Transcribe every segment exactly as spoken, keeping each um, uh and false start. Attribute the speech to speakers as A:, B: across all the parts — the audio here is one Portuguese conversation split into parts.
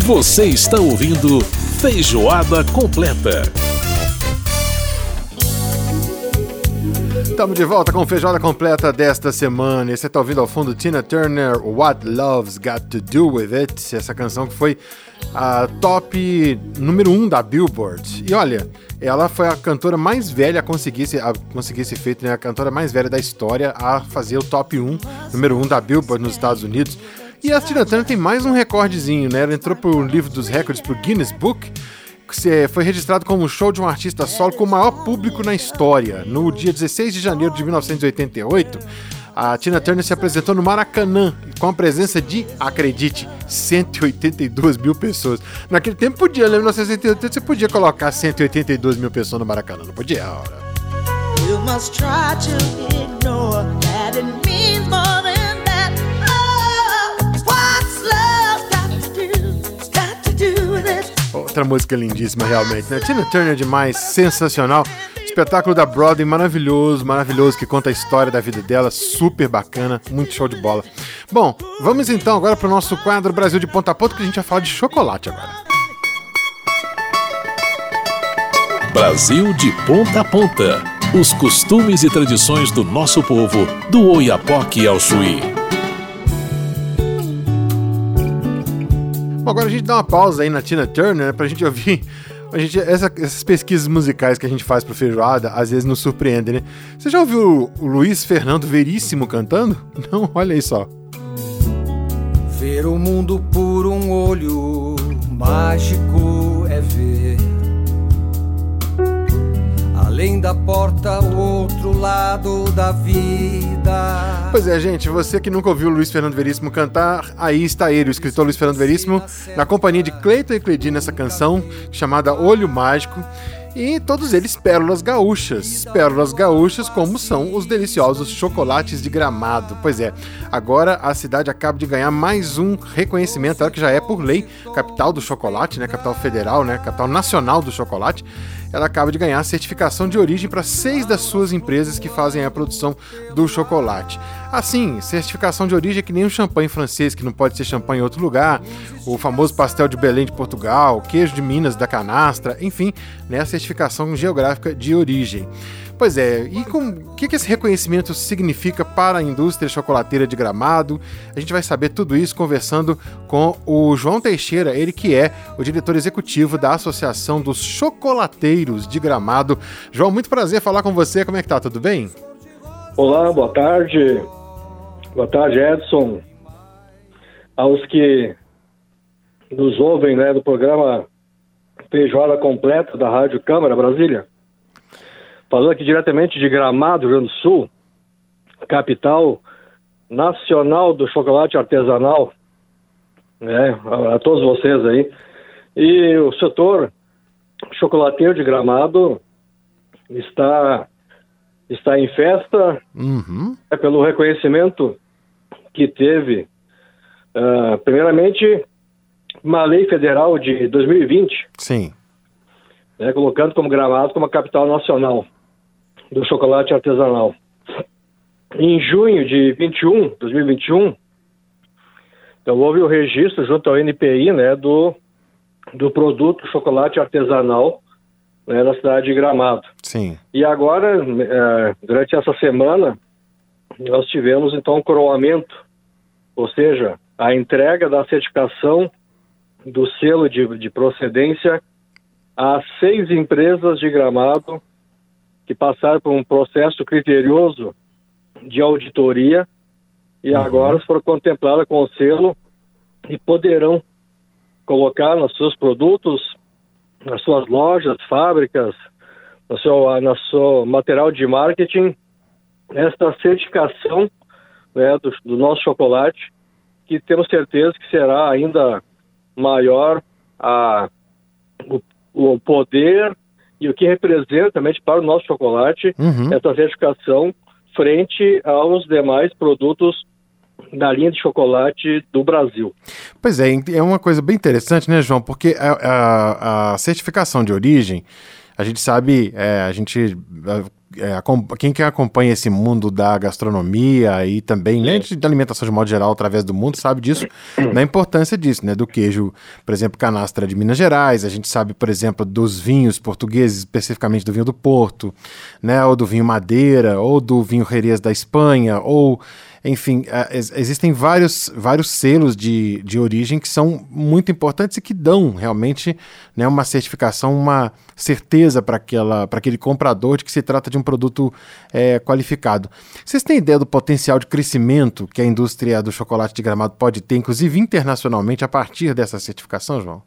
A: Você está ouvindo Feijoada Completa.
B: Estamos de volta com Feijoada Completa desta semana. E você está ouvindo ao fundo Tina Turner, What Love's Got to Do With It. Essa canção que foi a top número um da Billboard. E olha, ela foi a cantora mais velha a conseguir esse, a conseguir esse feito, né? A cantora mais velha da história a fazer o top um, número um da Billboard nos Estados Unidos. E a Tina Turner tem mais um recordezinho, né? Ela entrou pro livro dos recordes, pro Guinness Book, que foi registrado como um show de um artista solo com o maior público na história. No dia dezesseis de janeiro de mil novecentos e oitenta e oito, a Tina Turner se apresentou no Maracanã, com a presença de, acredite, cento e oitenta e duas mil pessoas. Naquele tempo podia, em mil novecentos e oitenta e oito, você podia colocar cento e oitenta e duas mil pessoas no Maracanã, não podia? Ora. You must try to ignore that it means more than that. Oh, what's love got to do, got to do with it? Outra música lindíssima, realmente, né? Tina Turner demais, sensacional. Espetáculo da Broadway maravilhoso, maravilhoso, que conta a história da vida dela, super bacana, muito show de bola. Bom, vamos então agora para o nosso quadro Brasil de Ponta a Ponta, que a gente vai falar de chocolate agora.
A: Brasil de Ponta a Ponta. Os costumes e tradições do nosso povo, do Oiapoque ao Chuí.
B: Bom, agora a gente dá uma pausa aí na Tina Turner, né, pra gente ouvir. A gente, essa, essas pesquisas musicais que a gente faz pro Feijoada, às vezes nos surpreendem, né? Você já ouviu o, o Luiz Fernando Veríssimo cantando? Não? Olha aí só.
C: Ver o mundo por um olho mágico é ver além da porta, o outro lado da vida.
B: Pois é, gente, você que nunca ouviu o Luiz Fernando Veríssimo cantar, aí está ele, o escritor Luiz Fernando Veríssimo, na companhia de Cleiton e Cleidi nessa canção chamada Olho Mágico. E todos eles pérolas gaúchas. Pérolas gaúchas, como são os deliciosos chocolates de Gramado. Pois é, agora a cidade acaba de ganhar mais um reconhecimento, ela que já é por lei capital do chocolate, né? Capital federal, né? Capital nacional do chocolate. Ela acaba de ganhar certificação de origem para seis das suas empresas que fazem a produção do chocolate. Assim, certificação de origem é que nem o champanhe francês, que não pode ser champanhe em outro lugar, o famoso pastel de Belém de Portugal, queijo de Minas da canastra, enfim, né, a certificação geográfica de origem. Pois é, e com, o que, que esse reconhecimento significa para a indústria chocolateira de Gramado? A gente vai saber tudo isso conversando com o João Teixeira, ele que é o diretor executivo da Associação dos Chocolateiros de Gramado. João, muito prazer falar com você, como é que tá? Tudo bem?
D: Olá, boa tarde. Boa tarde, Edson. Aos que nos ouvem, né, do programa Feijoada Completa da Rádio Câmara Brasília. Falando aqui diretamente de Gramado, Rio Grande do Sul, capital nacional do chocolate artesanal, né, a, a todos vocês aí. E o setor chocolateiro de Gramado está, está em festa,
B: uhum.
D: é, pelo reconhecimento que teve, uh, primeiramente, uma lei federal de dois mil e vinte,
B: Sim.
D: Né, colocando como Gramado como a capital nacional do chocolate artesanal. Em junho de vinte e um, dois mil e vinte e um, então houve o registro junto ao N P I, né, do, do produto chocolate artesanal, né, na cidade de Gramado.
B: Sim.
D: E agora, é, durante essa semana, nós tivemos então um coroamento, ou seja, a entrega da certificação do selo de, de procedência a seis empresas de Gramado que passaram por um processo criterioso de auditoria e uhum. agora foram contempladas com o selo e poderão colocar nos seus produtos, nas suas lojas, fábricas, no seu, no seu material de marketing, esta certificação, né, do, do nosso chocolate, que temos certeza que será ainda maior a, o, o poder e o que representa também para o nosso chocolate,
B: uhum.
D: essa certificação frente aos demais produtos da linha de chocolate do Brasil.
B: Pois é, é uma coisa bem interessante, né, João? Porque a, a, a certificação de origem, a gente sabe, é, a gente é, quem que acompanha esse mundo da gastronomia e também né, de alimentação de modo geral através do mundo sabe disso, da importância disso, né? Do queijo, por exemplo, canastra de Minas Gerais, a gente sabe, por exemplo, dos vinhos portugueses, especificamente do vinho do Porto, né? Ou do vinho Madeira, ou do vinho Jerez da Espanha, ou enfim, existem vários, vários selos de, de origem que são muito importantes e que dão realmente né, uma certificação, uma certeza para aquele comprador de que se trata de um produto é, qualificado. Vocês têm ideia do potencial de crescimento que a indústria do chocolate de Gramado pode ter, inclusive internacionalmente, a partir dessa certificação, João?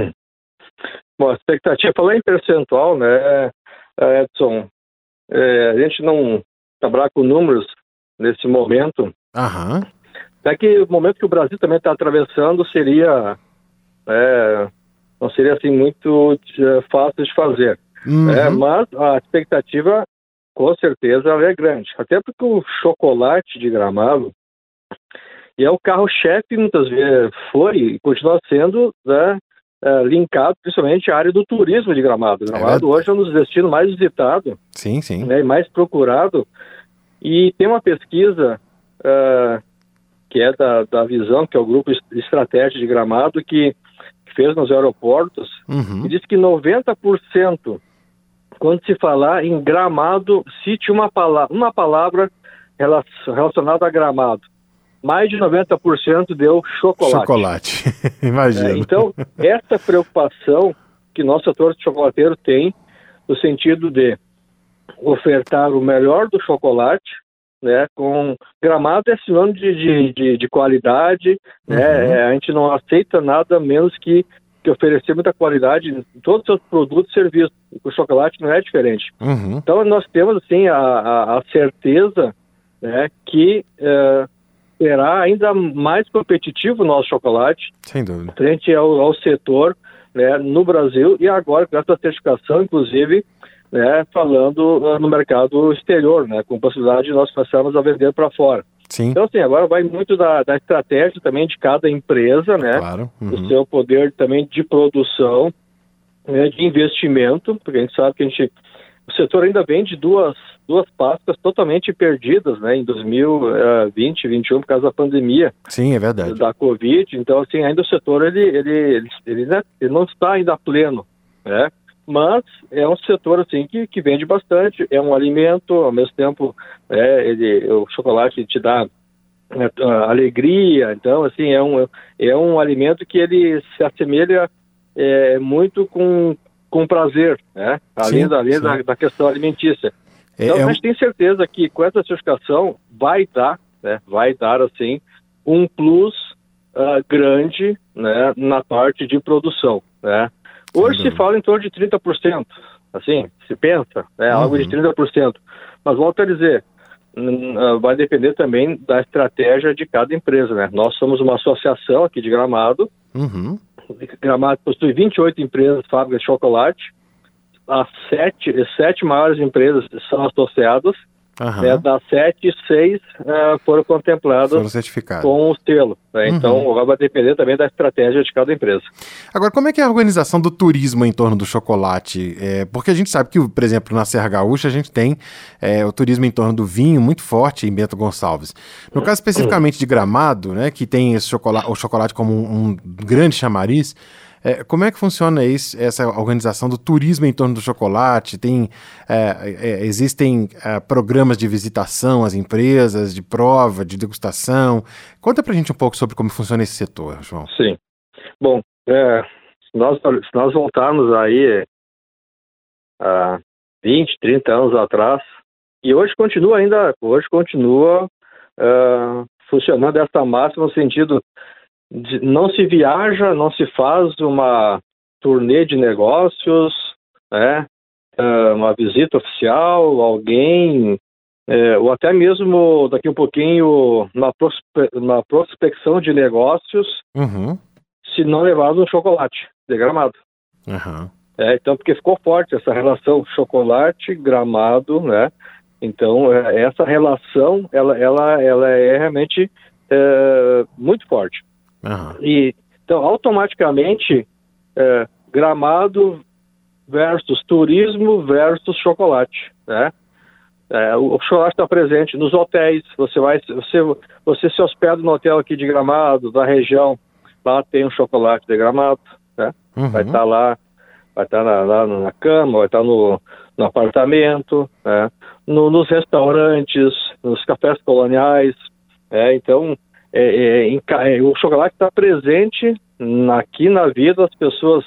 D: Bom, a expectativa, falar em percentual, né, Edson, é, a gente não trabalhar com números nesse momento.
B: Aham.
D: É que o momento que o Brasil também está atravessando seria, é, não seria assim muito é, fácil de fazer.
B: Uhum.
D: É, mas a expectativa, com certeza, ela é grande. Até porque o chocolate de Gramado e é o carro-chefe, muitas vezes foi e continua sendo né, é, linkado principalmente à área do turismo de Gramado. Gramado é hoje é um dos destinos mais visitados,
B: sim, sim.
D: Né, e mais procurado. E tem uma pesquisa uh, que é da, da Visão, que é o grupo Estratégia de Gramado, que, que fez nos aeroportos,
B: uhum.
D: e diz que noventa por cento, quando se falar em Gramado, cite uma palavra, uma palavra relacionada a Gramado. Mais de noventa por cento deu chocolate.
B: Chocolate, imagina.
D: É, então, essa preocupação que nosso setor chocolateiro tem, no sentido de ofertar o melhor do chocolate, né, com Gramado é sinônimo de, de, de, de qualidade,
B: uhum.
D: né, a gente não aceita nada menos que, que oferecer muita qualidade em todos os seus produtos e serviços, o chocolate não é diferente.
B: Uhum.
D: Então nós temos assim a, a, a certeza né, que é, será ainda mais competitivo o nosso chocolate,
B: sem dúvida,
D: frente ao, ao setor né, no Brasil e agora, graças à certificação, inclusive, né, falando uh, no mercado exterior, né, com possibilidade de nós começarmos a vender para fora.
B: Sim.
D: Então, assim, agora vai muito da, da estratégia também de cada empresa, né,
B: claro. Uhum.
D: do seu poder também de produção, né, de investimento, porque a gente sabe que a gente, o setor ainda vem de duas, duas Páscoas totalmente perdidas, né, em dois mil e vinte, dois mil e vinte e um, por causa da pandemia.
B: Sim, é verdade.
D: Da Covid. Então, assim, ainda o setor, ele, ele, ele, ele, né, ele não está ainda pleno, né, mas é um setor assim que, que vende bastante, é um alimento, ao mesmo tempo é, ele, o chocolate te dá é, alegria, então assim é um, é um alimento que ele se assemelha é, muito com, com prazer, né? Além,
B: sim,
D: da, além
B: sim.
D: Da, da questão alimentícia.
B: É,
D: então
B: é
D: a
B: um...
D: gente tem certeza que com essa certificação vai dar, né, vai dar assim um plus uh, grande, né, na parte de produção, né? Hoje se fala em torno de trinta por cento, assim, se pensa, né,
B: uhum.
D: algo de trinta por cento. Mas volto a dizer, vai depender também da estratégia de cada empresa, né? Nós somos uma associação aqui de Gramado.
B: Uhum.
D: Gramado possui vinte e oito empresas, fábricas de chocolate. As sete, sete maiores empresas são associadas. Uhum. Né, das sete, seis uh, foram contempladas
B: foram certificadas
D: com o selo. Né? Uhum. Então, vai depender também da estratégia de cada empresa.
B: Agora, como é que é a organização do turismo em torno do chocolate? É, porque a gente sabe que, por exemplo, na Serra Gaúcha, a gente tem é, o turismo em torno do vinho muito forte em Bento Gonçalves. No caso especificamente de Gramado, né, que tem esse chocolate, o chocolate como um, um grande chamariz, É, como é que funciona isso, essa organização do turismo em torno do chocolate? Tem, é, é, existem é, programas de visitação às empresas, de prova, de degustação? Conta pra gente um pouco sobre como funciona esse setor, João.
D: Sim. Bom, é, se, nós, se nós voltarmos aí há vinte, trinta anos atrás, e hoje continua ainda, hoje continua uh, funcionando dessa máxima no sentido de não se viaja, não se faz uma turnê de negócios, né, uma visita oficial, alguém, é, ou até mesmo daqui um pouquinho na, prospe- na prospecção de negócios,
B: uhum.
D: se não levado um chocolate de Gramado.
B: Uhum.
D: É, então, porque ficou forte essa relação chocolate-Gramado, né? Então, é, essa relação, ela, ela, ela é realmente é, muito forte.
B: Uhum.
D: E, então, automaticamente, é, Gramado versus turismo versus chocolate, né? É, o, o chocolate está presente nos hotéis. Você vai, você, você se hospeda no hotel aqui de Gramado, da região, lá tem um chocolate de Gramado, né? Uhum. Vai estar tá lá, vai estar tá na, lá na cama, vai estar tá no, no apartamento, né? no, nos restaurantes, nos cafés coloniais. É, então, é, é, em, é, o chocolate está presente na, aqui na vida das pessoas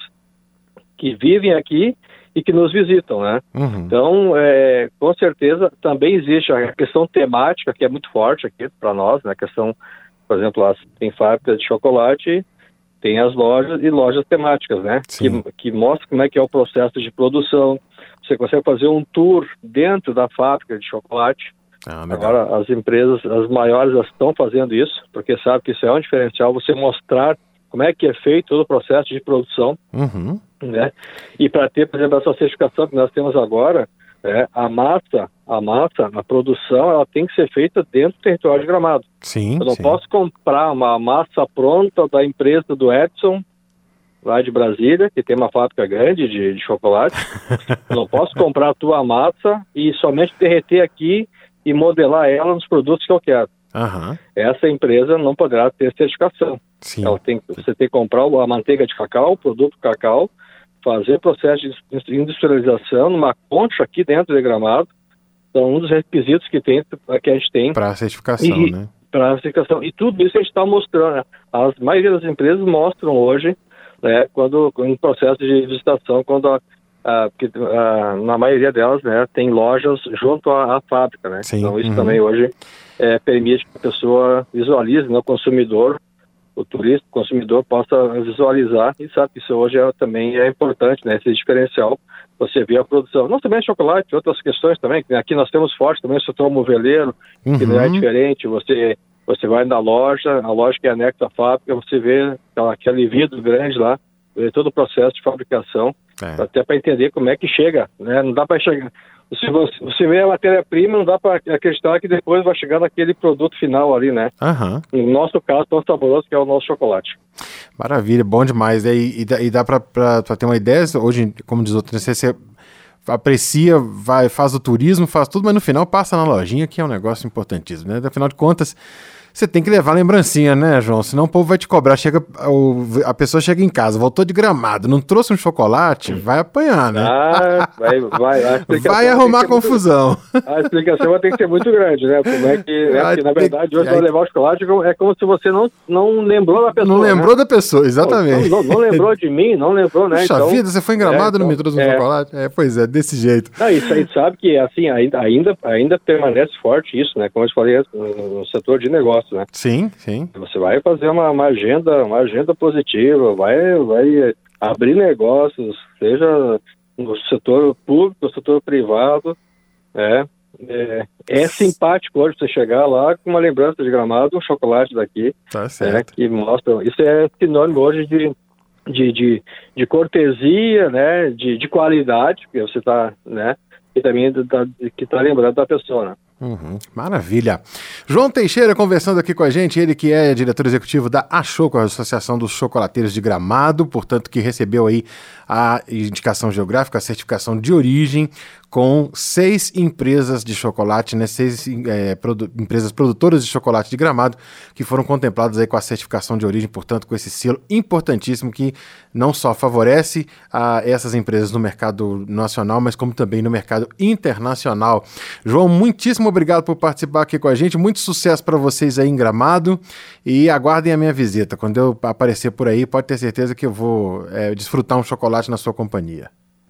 D: que vivem aqui e que nos visitam, né? Uhum. Então, é, com certeza, também existe a questão temática, que é muito forte aqui para nós, né? A questão, por exemplo, lá tem fábricas de chocolate, tem as lojas e lojas temáticas, né? Que, que mostram como é que é o processo de produção. Você consegue fazer um tour dentro da fábrica de chocolate. Ah, agora, as empresas, as maiores, já estão fazendo isso, porque sabe que isso é um diferencial, você mostrar como é que é feito todo o processo de produção. Uhum. Né? E para ter, por exemplo, essa certificação que nós temos agora, é, a massa, a massa, a produção, ela tem que ser feita dentro do território de Gramado.
B: Sim,
D: Eu não
B: sim.
D: posso comprar uma massa pronta da empresa do Edson, lá de Brasília, que tem uma fábrica grande de, de chocolate. Eu não posso comprar a tua massa e somente derreter aqui e modelar ela nos produtos que eu quero. Uhum. Essa empresa não poderá ter certificação. Sim. Ela tem, você tem que comprar a manteiga de cacau, o produto cacau, fazer processo de industrialização numa concha aqui dentro de Gramado. São um dos requisitos que, tem, que a gente tem.
B: Para a certificação, e, né?
D: Para a certificação. E tudo isso a gente está mostrando. Né? A maioria das empresas mostram hoje, né, quando, em processo de visitação, quando a, a, porque, a, na maioria delas, né, tem lojas junto à, à fábrica, né? Sim. Então isso uhum. também hoje é, permite que a pessoa visualize, né, o consumidor, o turista, o consumidor possa visualizar e sabe que isso hoje é, também é importante, né, esse diferencial. Você vê a produção, não somente chocolate, outras questões também, aqui nós temos forte também o setor moveleiro, uhum. que não é diferente, você, você vai na loja, a loja que é anexa à fábrica, você vê aquela, aquele vidro grande lá, vê todo o processo de fabricação, é. até para entender como é que chega, né, não dá para chegar, se você, você vê a matéria-prima, não dá para acreditar que depois vai chegar naquele produto final ali, né, uhum. no nosso caso, tão saboroso que é o nosso chocolate.
B: Maravilha, bom demais. E, e dá, e dá para ter uma ideia, hoje, como diz outro, você, você aprecia, vai, faz o turismo, faz tudo, mas no final passa na lojinha, que é um negócio importantíssimo, né? Afinal de contas, você tem que levar lembrancinha, né, João? Senão o povo vai te cobrar. Chega, o, a pessoa chega em casa, voltou de Gramado, não trouxe um chocolate, vai apanhar, né?
D: Ah, vai, vai. A
B: vai arrumar confusão.
D: Muito, a explicação vai ter que ser muito grande, né? Como é que, é, porque, na verdade, hoje aí, vai levar o chocolate, é como se você não, não lembrou da pessoa.
B: Não lembrou
D: né?
B: da pessoa, exatamente.
D: Não, não, não lembrou de mim, não lembrou, né?
B: Puxa
D: então,
B: vida, você foi em Gramado e é, não me trouxe um é, chocolate? É, pois é, desse jeito.
D: Não, isso a gente sabe que, assim, ainda, ainda, ainda permanece forte isso, né? Como eu te falei, no setor de negócio, né?
B: Sim. Sim.
D: Você vai fazer uma, uma agenda, uma agenda positiva, vai, vai abrir negócios, seja no setor público, no setor privado, é, é, é simpático hoje você chegar lá com uma lembrança de Gramado, um chocolate daqui,
B: tá certo.
D: É, que mostra, isso é sinônimo hoje de, de, de, de cortesia, né, de, de qualidade, que você está, né, e também da, que está lembrando da pessoa, né?
B: Uhum, maravilha. João Teixeira conversando aqui com a gente, ele que é diretor executivo da Achoco, a Associação dos Chocolateiros de Gramado, portanto que recebeu aí a indicação geográfica, a certificação de origem com seis empresas de chocolate, né, seis é, produ- empresas produtoras de chocolate de Gramado que foram contempladas aí com a certificação de origem, portanto com esse selo importantíssimo que não só favorece a essas empresas no mercado nacional, mas como também no mercado internacional. João, muitíssimo obrigado por participar aqui com a gente, muito sucesso para vocês aí em Gramado e aguardem a minha visita. Quando eu aparecer por aí, pode ter certeza que eu vou é, desfrutar um chocolate na sua companhia.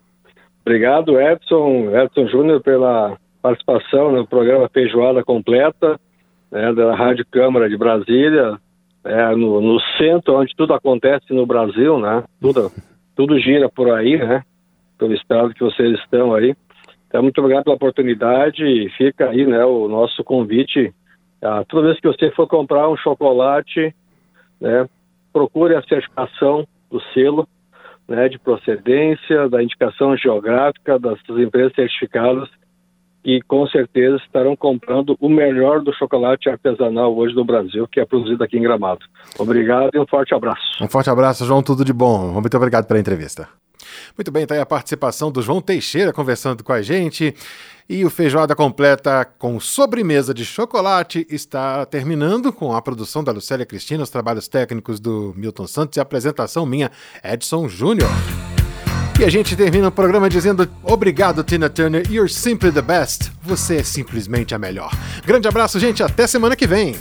D: Obrigado, Edson, Edson Júnior, pela participação no programa Feijoada Completa, né, da Rádio Câmara de Brasília, é, no, no centro onde tudo acontece no Brasil, né, tudo, tudo gira por aí, né, pelo estado que vocês estão aí. Então, muito obrigado pela oportunidade e fica aí, né, o nosso convite. Ah, toda vez que você for comprar um chocolate, né, procure a certificação do selo, né, de procedência, da indicação geográfica das empresas certificadas que com certeza estarão comprando o melhor do chocolate artesanal hoje do Brasil, que é produzido aqui em Gramado. Obrigado e um forte abraço.
B: Um forte abraço, João, tudo de bom. Muito obrigado pela entrevista. Muito bem, tá aí a participação do João Teixeira conversando com a gente. E o Feijoada Completa com sobremesa de chocolate está terminando com a produção da Lucélia Cristina, os trabalhos técnicos do Milton Santos e a apresentação minha, Edson Júnior. E a gente termina o programa dizendo obrigado, Tina Turner, you're simply the best. Você é simplesmente a melhor. Grande abraço, gente, até semana que vem.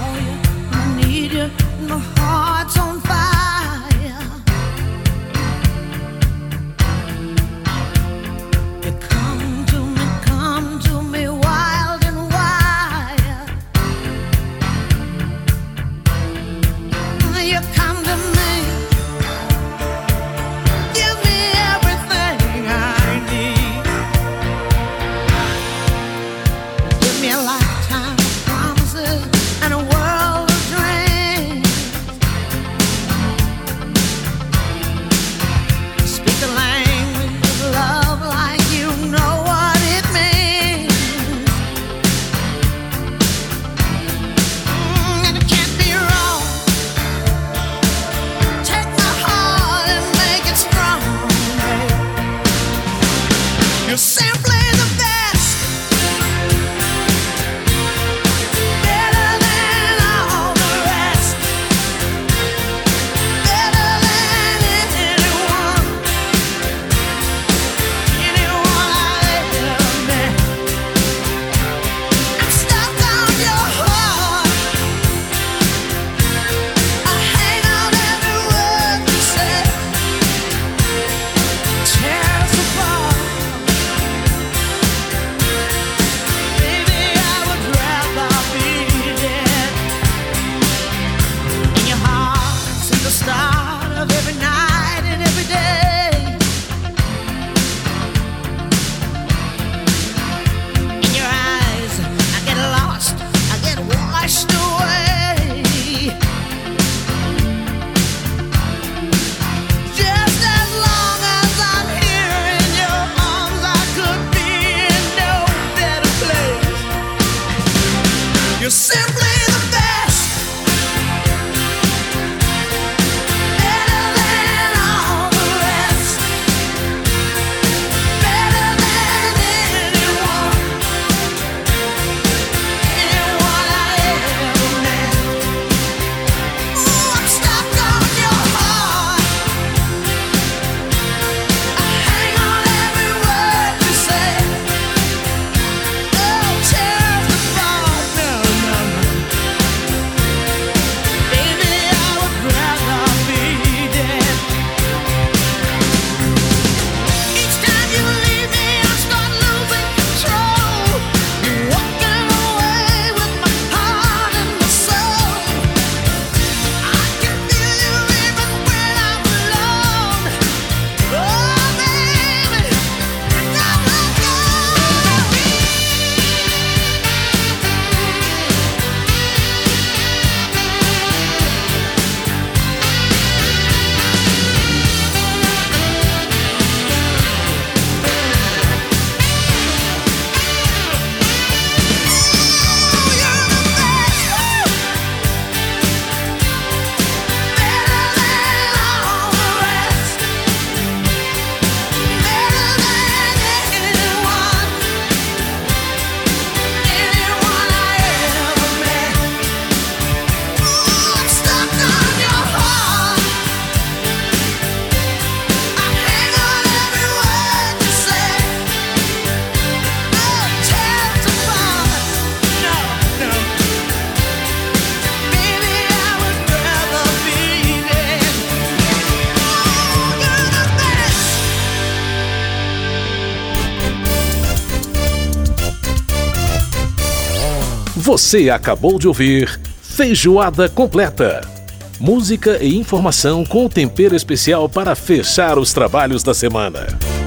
A: Você acabou de ouvir Feijoada Completa. Música e informação com tempero especial para fechar os trabalhos da semana.